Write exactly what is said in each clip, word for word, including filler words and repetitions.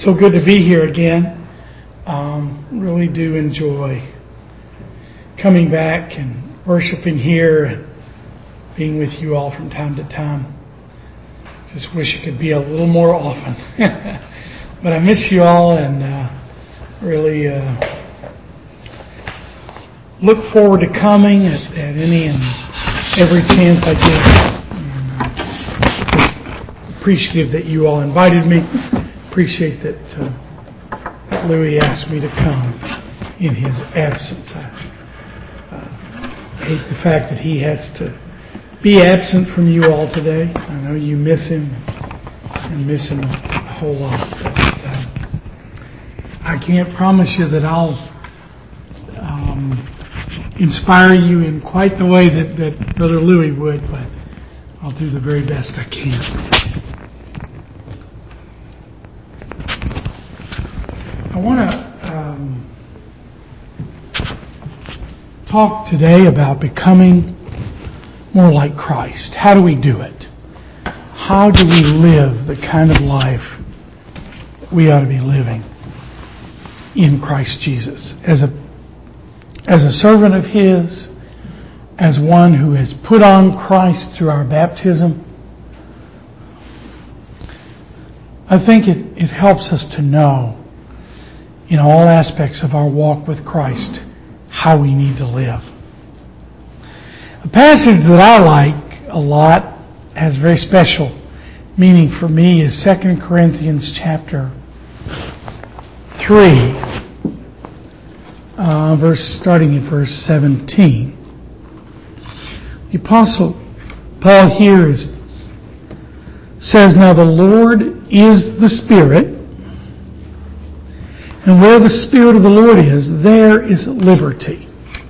So good to be here again. Um, really do enjoy coming back and worshiping here and being with you all from time to time. Just wish it could be a little more often. But I miss you all and uh, really uh, look forward to coming at, at any and every chance I get. And, uh, just appreciative that you all invited me. Appreciate that, uh, that Louis asked me to come in his absence. I uh, hate the fact that he has to be absent from you all today. I know you miss him and miss him a whole lot. But, uh, I can't promise you that I'll um, inspire you in quite the way that, that Brother Louis would, but I'll do the very best I can. I want to um, talk today about becoming more like Christ. How do we do it? How do we live the kind of life we ought to be living in Christ Jesus? As a, as a servant of His, as one who has put on Christ through our baptism, I think it, it helps us to know in all aspects of our walk with Christ how we need to live. A passage that I like a lot, has very special meaning for me, is Second Corinthians chapter three, uh, verse starting at verse seventeen. The Apostle Paul here is, says, "Now the Lord is the Spirit, and where the Spirit of the Lord is, there is liberty."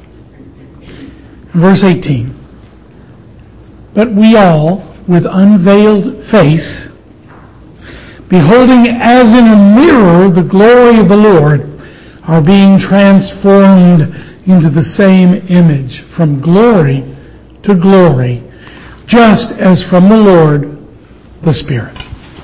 Verse eighteen. "But we all, with unveiled face, beholding as in a mirror the glory of the Lord, are being transformed into the same image, from glory to glory, just as from the Lord, the Spirit."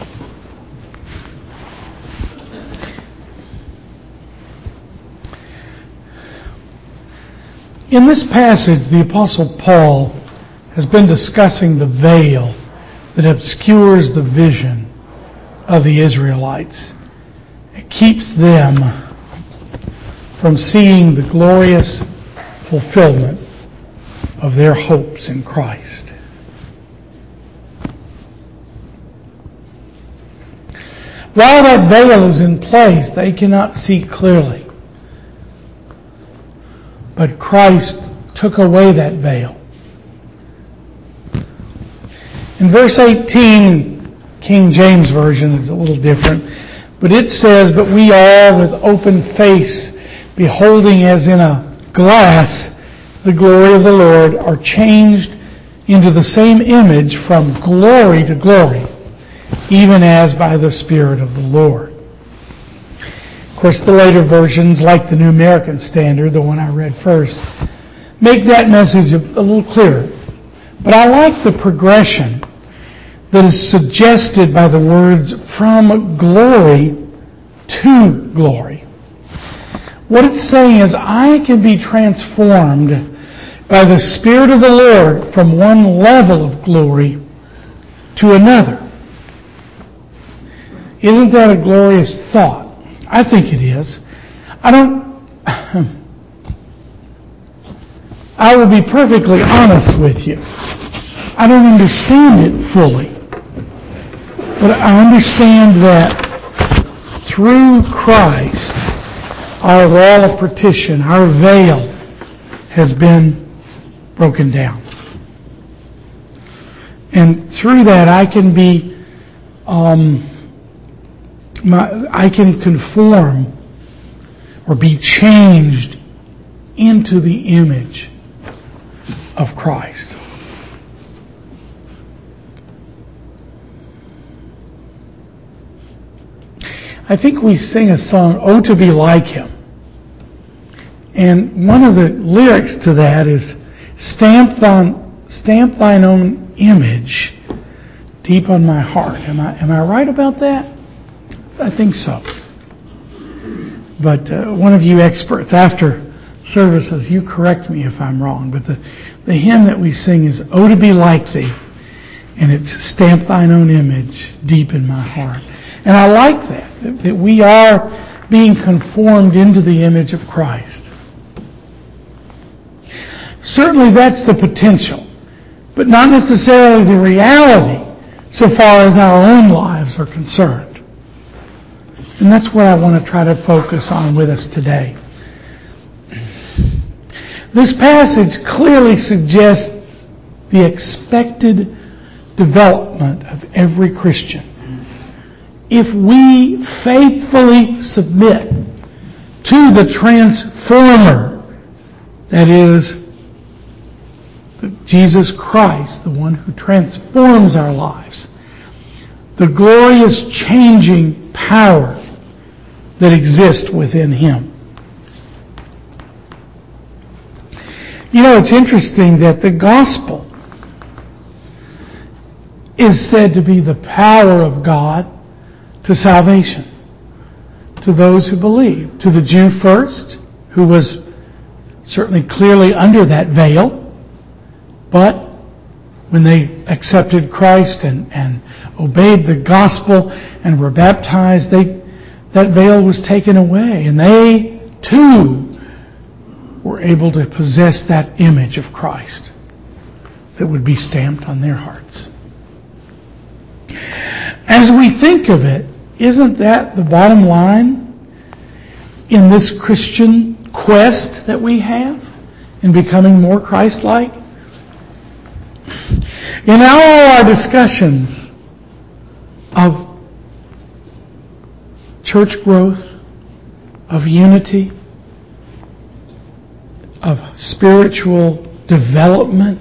In this passage, the Apostle Paul has been discussing the veil that obscures the vision of the Israelites. It keeps them from seeing the glorious fulfillment of their hopes in Christ. While that veil is in place, they cannot see clearly. But Christ took away that veil. In verse eighteen, King James Version is a little different, but it says, "But we all with open face, beholding as in a glass the glory of the Lord, are changed into the same image from glory to glory, even as by the Spirit of the Lord." Of course, the later versions, like the New American Standard, the one I read first, make that message a, a little clearer. But I like the progression that is suggested by the words "from glory to glory." What it's saying is, I can be transformed by the Spirit of the Lord from one level of glory to another. Isn't that a glorious thought? I think it is. I don't... I will be perfectly honest with you. I don't understand it fully. But I understand that through Christ, our wall of partition, our veil, has been broken down. And through that, I can be... Um, My, I can conform or be changed into the image of Christ. I think we sing a song, "Oh, to be like Him." And one of the lyrics to that is, "Stamp thine, stamp thine own image deep on my heart." Am I, am I right about that? I think so. But uh, one of you experts after services, you correct me if I'm wrong, but the, the hymn that we sing is "Oh, to be like Thee," and it's "Stamp Thine own image deep in my heart." And I like that, that, that we are being conformed into the image of Christ. Certainly that's the potential, but not necessarily the reality so far as our own lives are concerned. And that's what I want to try to focus on with us today. This passage clearly suggests the expected development of every Christian. If we faithfully submit to the transformer, that is, Jesus Christ, the one who transforms our lives, the glorious changing power that exists within Him. You know, it's interesting that the gospel is said to be the power of God to salvation, to those who believe. To the Jew first, who was certainly clearly under that veil, but when they accepted Christ and, and obeyed the gospel and were baptized, they, that veil was taken away, and they too were able to possess that image of Christ that would be stamped on their hearts. As we think of it, isn't that the bottom line in this Christian quest that we have in becoming more Christ-like? In all our discussions of church growth, of unity, of spiritual development,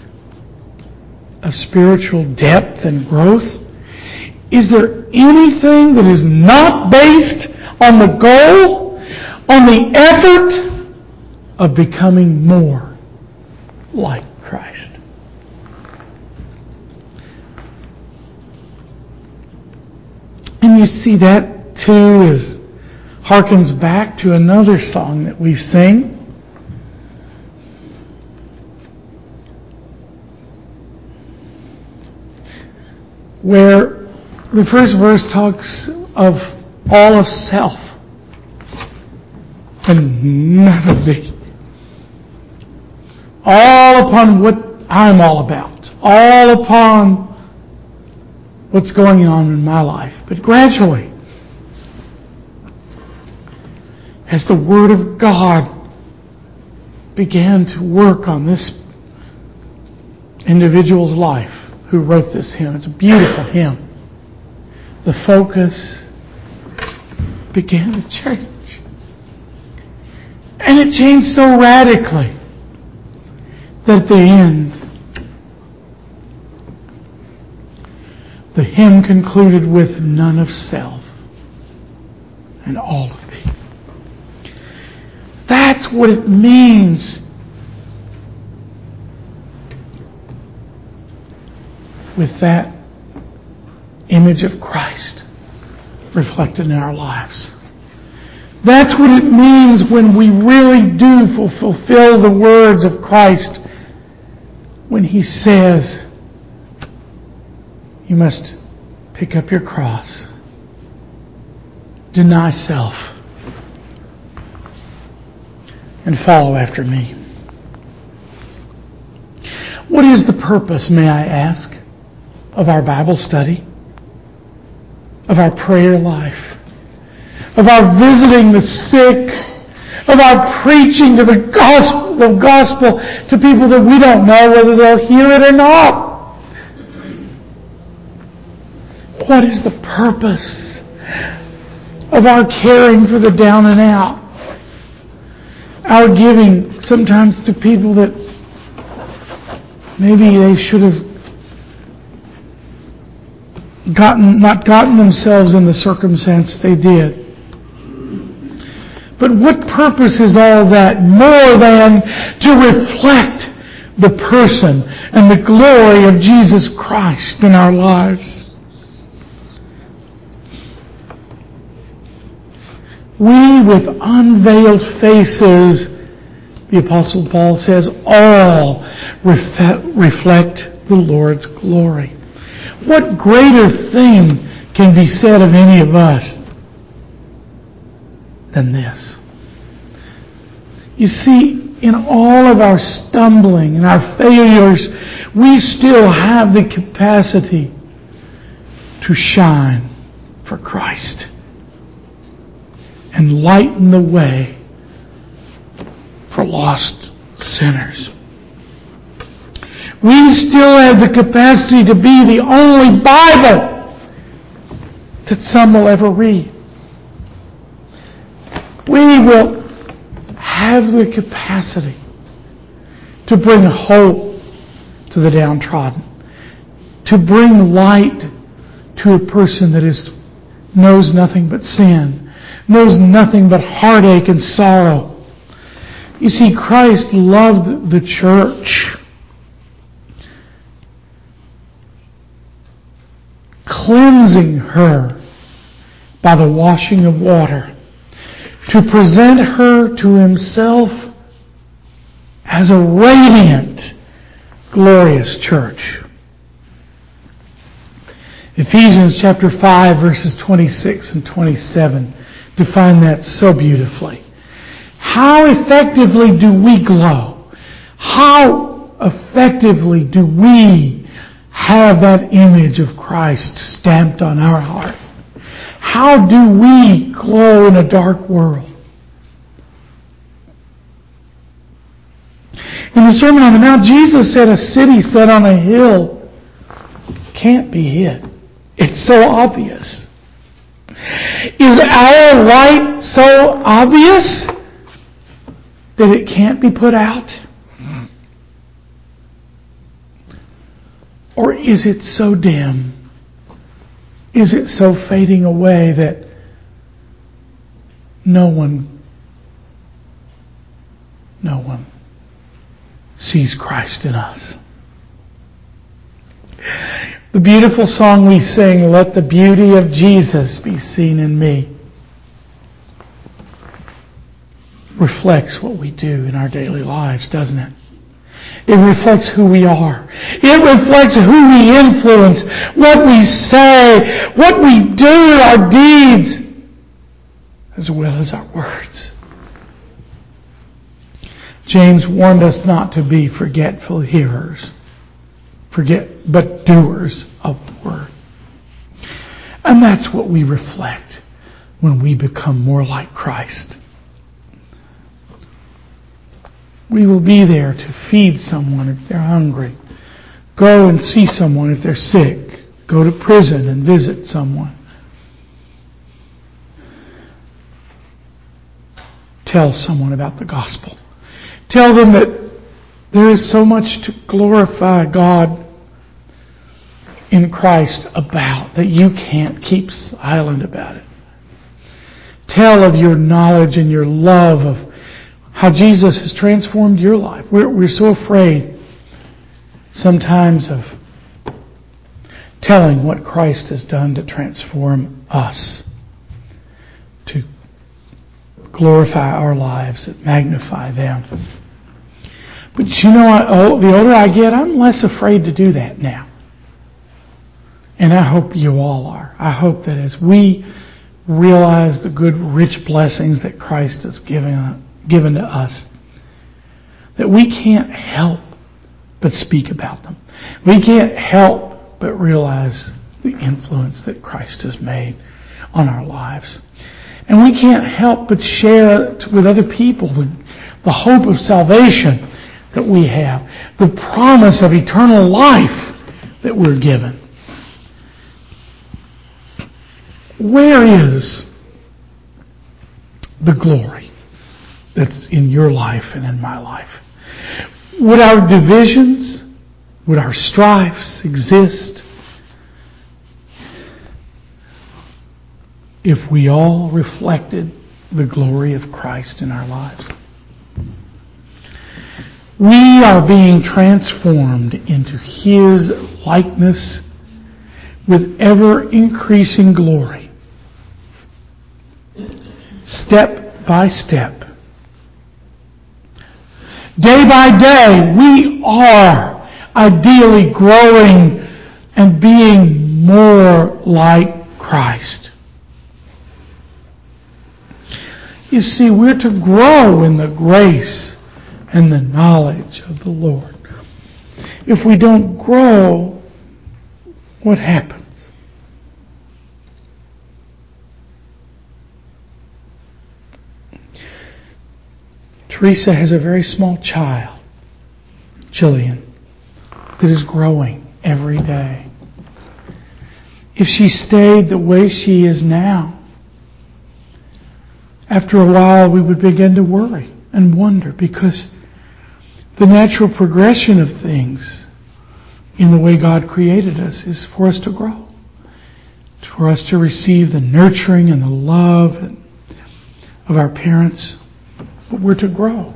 of spiritual depth and growth, is there anything that is not based on the goal, on the effort of becoming more like Christ? And you see that too is harkens back to another song that we sing. Where the first verse talks of all of self and none of thee. All upon what I'm all about. All upon what's going on in my life. But gradually, as the Word of God began to work on this individual's life who wrote this hymn, it's a beautiful hymn, the focus began to change. And it changed so radically that at the end, the hymn concluded with none of self and all of thee. That's what it means with that image of Christ reflected in our lives. That's what it means when we really do fulfill the words of Christ when He says, you must pick up your cross, deny self, and follow after me. What is the purpose, may I ask, of our Bible study, of our prayer life, of our visiting the sick, of our preaching to the gospel, the gospel to people that we don't know whether they'll hear it or not? What is the purpose of our caring for the down and out? Our giving sometimes to people that maybe they should have gotten, not gotten themselves in the circumstance they did. But what purpose is all that more than to reflect the person and the glory of Jesus Christ in our lives? We with unveiled faces, the Apostle Paul says, all reflect the Lord's glory. What greater thing can be said of any of us than this? You see, in all of our stumbling and our failures, we still have the capacity to shine for Christ and lighten the way for lost sinners. We still have the capacity to be the only Bible that some will ever read. We will have the capacity to bring hope to the downtrodden, to bring light to a person that is knows nothing but sin, knows nothing but heartache and sorrow. You see, Christ loved the church, cleansing her by the washing of water, to present her to Himself as a radiant, glorious church. Ephesians chapter five, verses twenty-six and twenty-seven define that so beautifully. How effectively do we glow? How effectively do we have that image of Christ stamped on our heart? How do we glow in a dark world? In the Sermon on the Mount, Jesus said a city set on a hill can't be hid. It's so obvious. Is our light so obvious that it can't be put out? Or is it so dim? Is it so fading away that no one, no one sees Christ in us? The beautiful song we sing, "Let the beauty of Jesus be seen in me," reflects what we do in our daily lives, doesn't it? It reflects who we are. It reflects who we influence, what we say, what we do, our deeds, as well as our words. James warned us not to be forgetful hearers, forget, but doers of the word. And that's what we reflect when we become more like Christ. We will be there to feed someone if they're hungry. Go and see someone if they're sick. Go to prison and visit someone. Tell someone about the gospel. Tell them that there is so much to glorify God in Christ about that you can't keep silent about it. Tell of your knowledge and your love of how Jesus has transformed your life. We're, we're so afraid sometimes of telling what Christ has done to transform us, to glorify our lives, and magnify them. But you know, I, oh, the older I get, I'm less afraid to do that now. And I hope you all are. I hope that as we realize the good, rich blessings that Christ has given given to us, that we can't help but speak about them. We can't help but realize the influence that Christ has made on our lives. And we can't help but share with other people the, the hope of salvation that we have, the promise of eternal life that we're given. Where is the glory that's in your life and in my life? Would our divisions, would our strifes exist if we all reflected the glory of Christ in our lives? We are being transformed into His likeness with ever increasing glory. step by step. Day by day, we are ideally growing and being more like Christ. You see, we're to grow in the grace and the knowledge of the Lord. If we don't grow, what happens? Teresa has a very small child, Jillian, that is growing every day. If she stayed the way she is now, after a while we would begin to worry and wonder, because the natural progression of things in the way God created us is for us to grow, for us to receive the nurturing and the love of our parents. But we're to grow.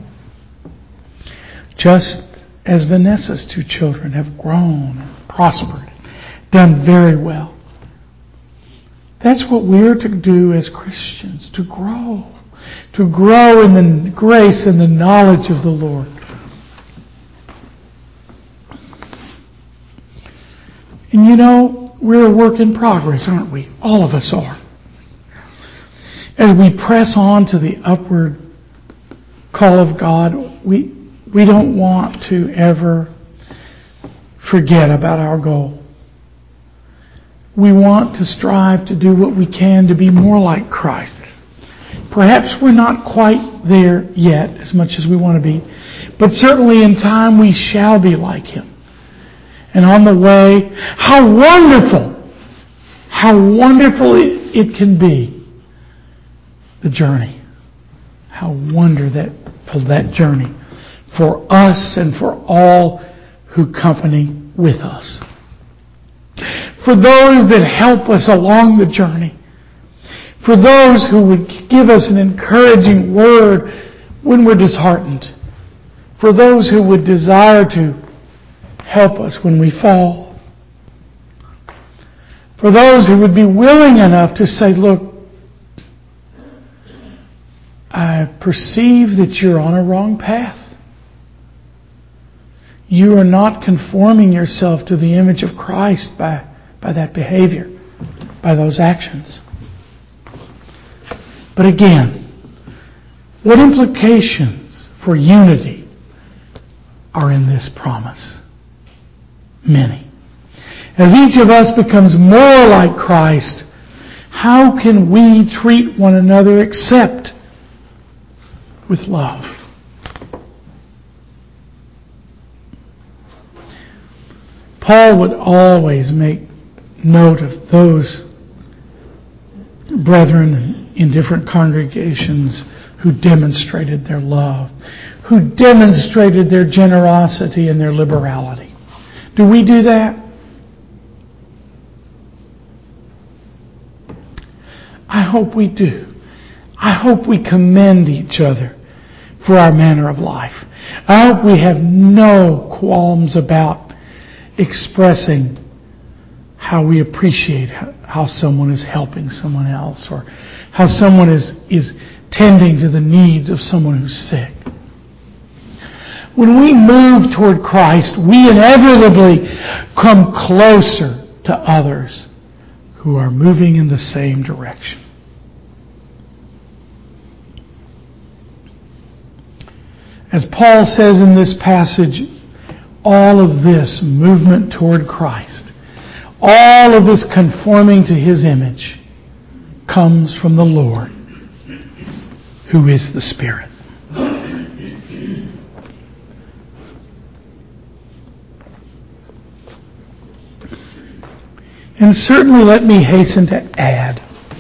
Just as Vanessa's two children have grown and prospered, done very well. That's what we're to do as Christians, to grow. To grow in the grace and the knowledge of the Lord. And you know, we're a work in progress, aren't we? All of us are. As we press on to the upward call of God, we we don't want to ever forget about our goal. We want to strive to do what we can to be more like Christ. Perhaps we're not quite there yet as much as we want to be, but certainly in time we shall be like Him. And on the way, how wonderful, how wonderful it, it can be, the journey. How wonder that that journey for us and for all who company with us. For those that help us along the journey. For those who would give us an encouraging word when we're disheartened. For those who would desire to help us when we fall. For those who would be willing enough to say, look, I perceive that you're on a wrong path. You are not conforming yourself to the image of Christ by, by that behavior, by those actions. But again, what implications for unity are in this promise? Many. As each of us becomes more like Christ, how can we treat one another except with love? Paul would always make note of those brethren in different congregations who demonstrated their love, who demonstrated their generosity and their liberality. Do we do that? I hope we do. I hope we commend each other for our manner of life. I hope we have no qualms about expressing how we appreciate how someone is helping someone else, or how someone is, is tending to the needs of someone who's sick. When we move toward Christ, we inevitably come closer to others who are moving in the same direction. As Paul says in this passage, all of this movement toward Christ, all of this conforming to His image, comes from the Lord, who is the Spirit. And certainly let me hasten to add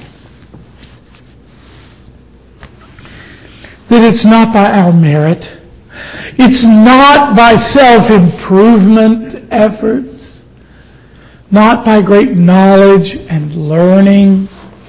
that it's not by our merit, it's not by self-improvement efforts, not by great knowledge and learning,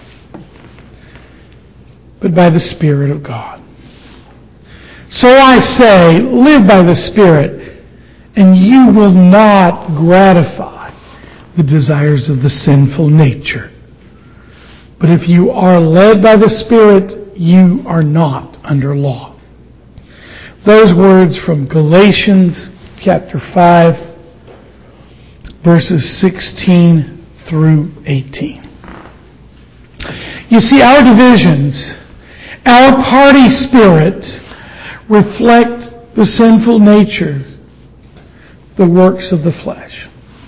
but by the Spirit of God. So I say, live by the Spirit, and you will not gratify the desires of the sinful nature. But if you are led by the Spirit, you are not under law. Those words from Galatians chapter five, verses sixteen through eighteen. You see, our divisions, our party spirit, reflect the sinful nature, the works of the flesh.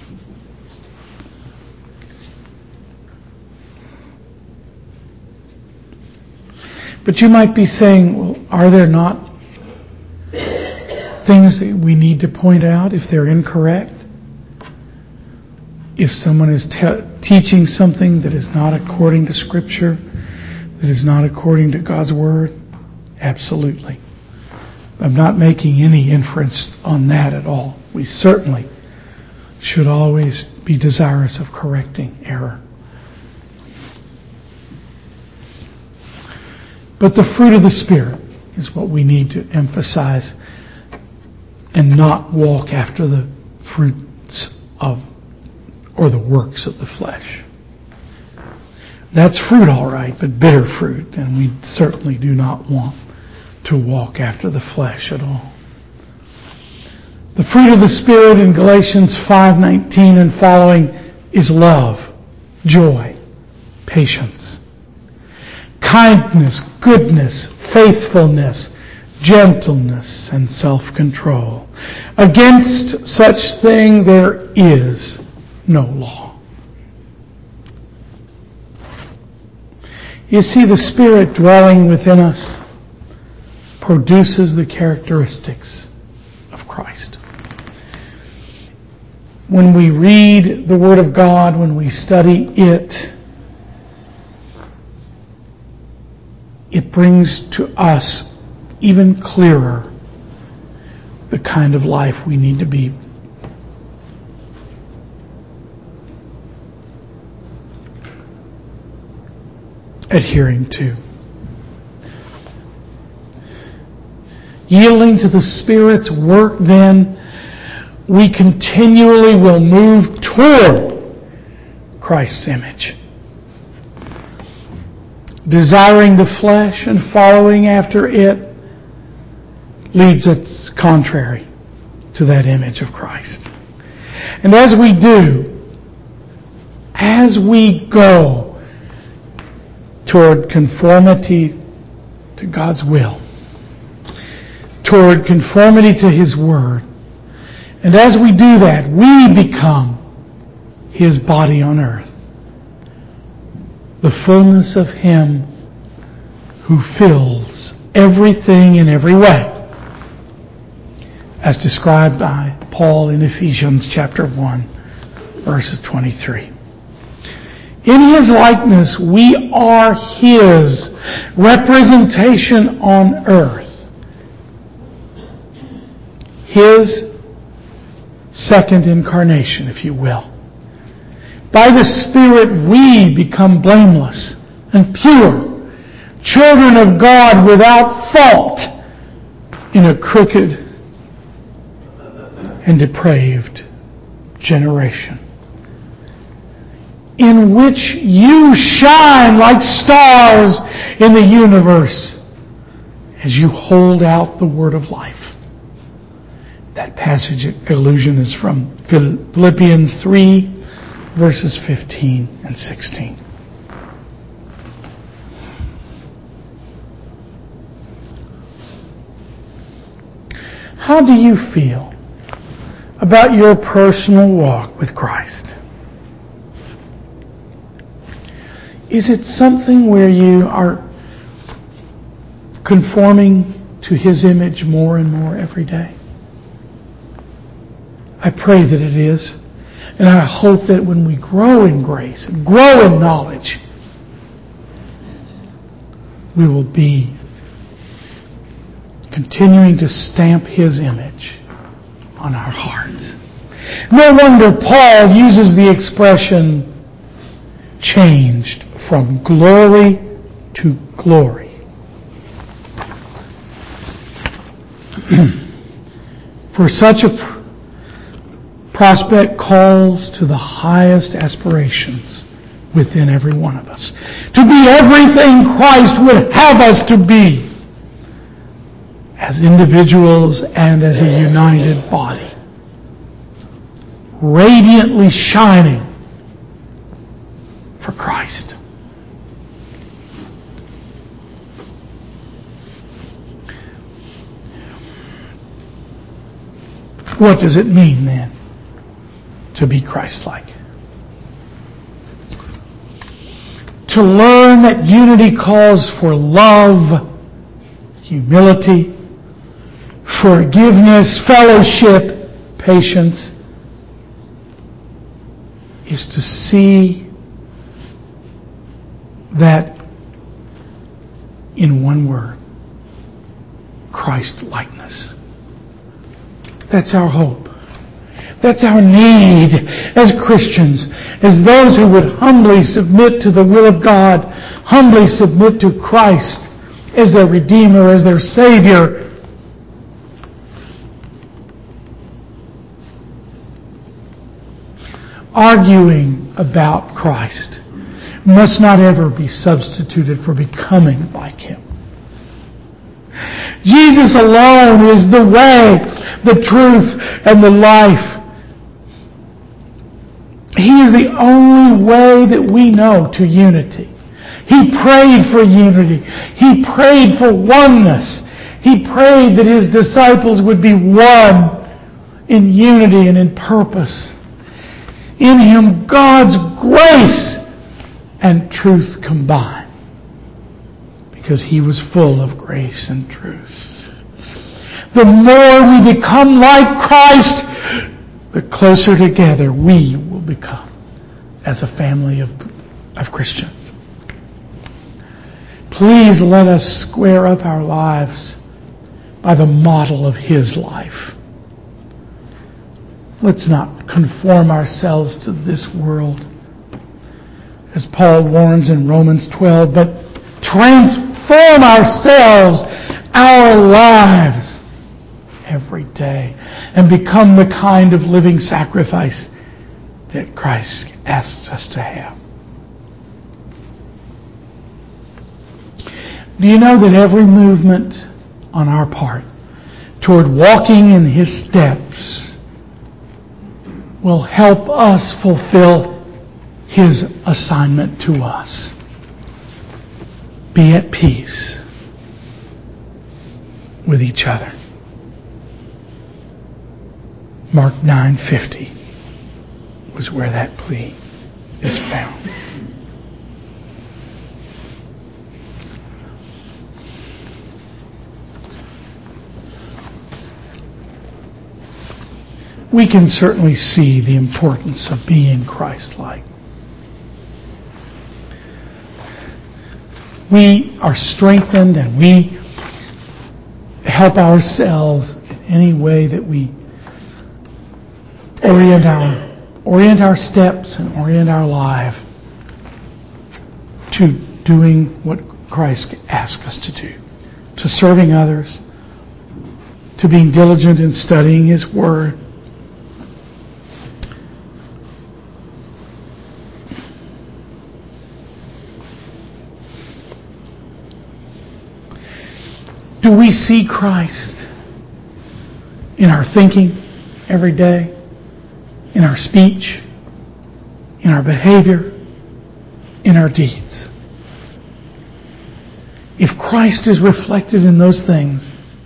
But you might be saying, well, are there not things that we need to point out if they're incorrect? If someone is te- teaching something that is not according to Scripture, that is not according to God's Word? Absolutely. I'm not making any inference on that at all. We certainly should always be desirous of correcting error. But the fruit of the Spirit is what we need to emphasize and not walk after the fruits of or the works of the flesh. That's fruit, all right, but bitter fruit, and we certainly do not want to walk after the flesh at all. The fruit of the Spirit in Galatians five nineteen and following is love, joy, patience, kindness, goodness, faithfulness, gentleness, and self-control. Against such thing there is no law. You see, the Spirit dwelling within us produces the characteristics of Christ. When we read the Word of God, when we study it, it brings to us even clearer the kind of life we need to be adhering to. Yielding to the Spirit's work, then, we continually will move toward Christ's image. Desiring the flesh and following after it leads us contrary to that image of Christ. And as we do, as we go toward conformity to God's will, toward conformity to His Word, and as we do that, we become His body on earth, the fullness of Him who fills everything in every way, as described by Paul in Ephesians chapter one, verses twenty-three. In His likeness, we are His representation on earth. His second incarnation, if you will. By the Spirit, we become blameless and pure, children of God without fault in a crooked and depraved generation, in which you shine like stars in the universe as you hold out the word of life. That passage allusion is from Philippians three, verses fifteen and sixteen. How do you feel about your personal walk with Christ? Is it something where you are conforming to His image more and more every day? I pray that it is. And I hope that when we grow in grace and grow in knowledge, we will be continuing to stamp His image on our hearts. No wonder Paul uses the expression changed from glory to glory. For such a prospect calls to the highest aspirations within every one of us. To be everything Christ would have us to be as individuals and as a united body. Radiantly shining for Christ. What does it mean then to be Christ-like? To learn that unity calls for love, humility, forgiveness, fellowship, patience, is to see that in one word, Christ-likeness. That's our hope. That's our need as Christians, as those who would humbly submit to the will of God, humbly submit to Christ as their Redeemer, as their Savior. Arguing about Christ must not ever be substituted for becoming like Him. Jesus alone is the way, the truth, and the life. He is the only way that we know to unity. He prayed for unity. He prayed for oneness. He prayed that His disciples would be one in unity and in purpose. In Him, God's grace and truth combined, because He was full of grace and truth. The more we become like Christ, the closer together we will become as a family of, of Christians. Please let us square up our lives by the model of His life. Let's not conform ourselves to this world, as Paul warns in Romans twelve, but transform ourselves, our lives, every day, and become the kind of living sacrifice that Christ asks us to have. Do you know that every movement on our part toward walking in His steps will help us fulfill His assignment to us? Be at peace with each other. Mark nine fifty was where that plea is found. We can certainly see the importance of being Christ-like. We are strengthened and we help ourselves in any way that we orient our orient our steps and orient our life to doing what Christ asked us to do, to serving others, to being diligent in studying His Word. Do we see Christ in our thinking every day, in our speech, in our behavior, in our deeds? If Christ is reflected in those things,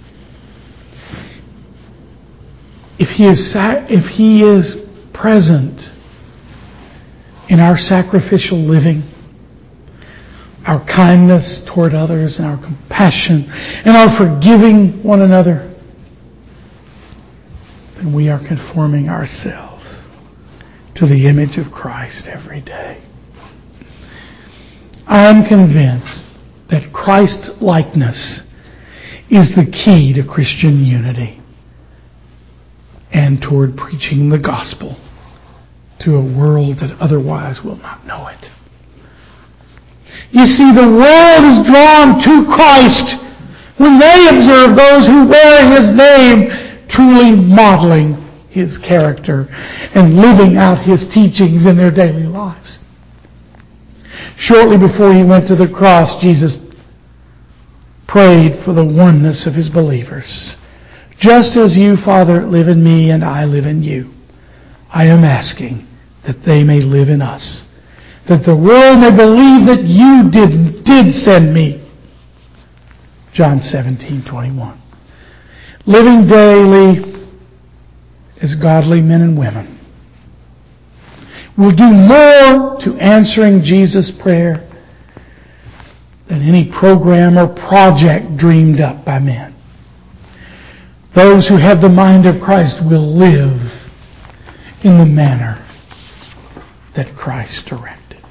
if He is if He is present in our sacrificial living, our kindness toward others, and our compassion, and our forgiving one another, then we are conforming ourselves to the image of Christ every day. I am convinced that Christ-likeness is the key to Christian unity and toward preaching the gospel to a world that otherwise will not know it. You see, the world is drawn to Christ when they observe those who wear His name, truly modeling His character and living out His teachings in their daily lives. Shortly before He went to the cross, Jesus prayed for the oneness of His believers. Just as you, Father, live in me and I live in you, I am asking that they may live in us, that the world may believe that you did, did send me. John seventeen twenty-one. Living daily as godly men and women will do more to answering Jesus' prayer than any program or project dreamed up by men. Those who have the mind of Christ will live in the manner that Christ directed.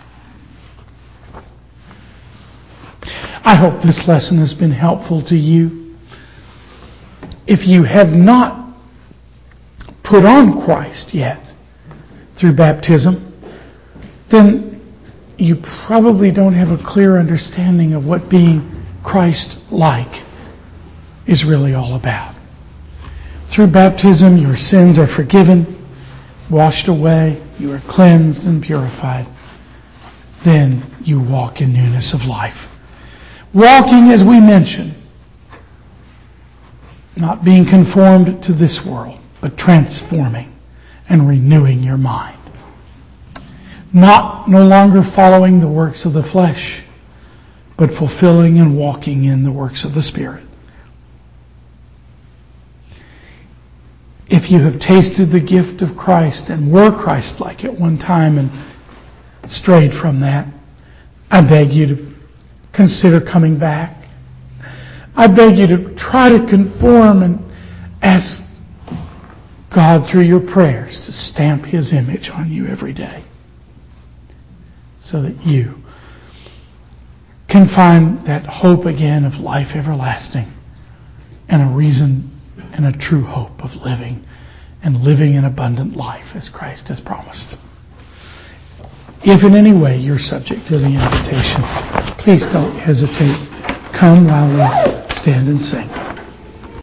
I hope this lesson has been helpful to you. If you have not put on Christ yet through baptism, then you probably don't have a clear understanding of what being Christ-like is really all about. Through baptism, your sins are forgiven, washed away, you are cleansed and purified. Then you walk in newness of life. Walking, as we mentioned, not being conformed to this world, but transforming and renewing your mind. Not no longer following the works of the flesh, but fulfilling and walking in the works of the Spirit. If you have tasted the gift of Christ and were Christ-like at one time and strayed from that, I beg you to consider coming back. I beg you to try to conform and ask God through your prayers to stamp His image on you every day, so that you can find that hope again of life everlasting and a reason and a true hope of living and living an abundant life as Christ has promised. If in any way you're subject to the invitation, please don't hesitate. Come while we stand and sing.